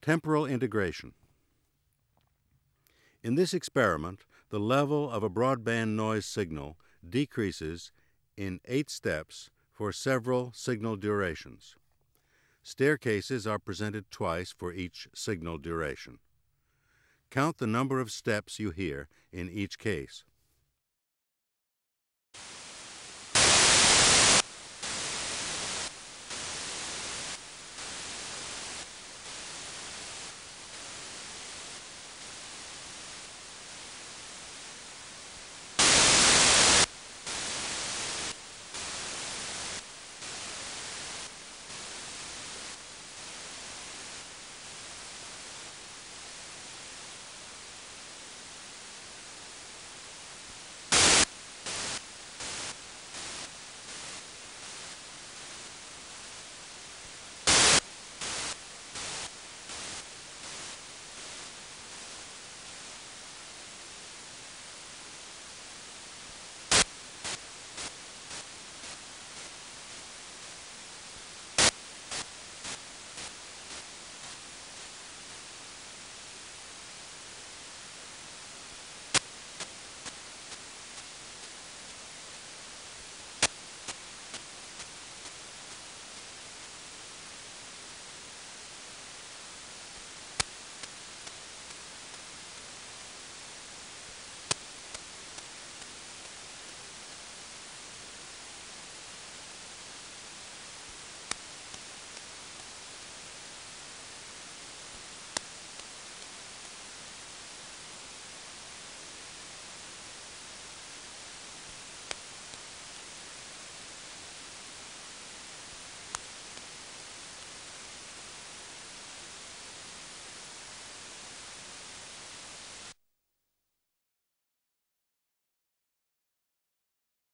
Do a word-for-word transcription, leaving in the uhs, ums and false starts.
Temporal integration. In this experiment, the level of a broadband noise signal decreases in eight steps for several signal durations. Staircases are presented twice for each signal duration. Count the number of steps you hear in each case.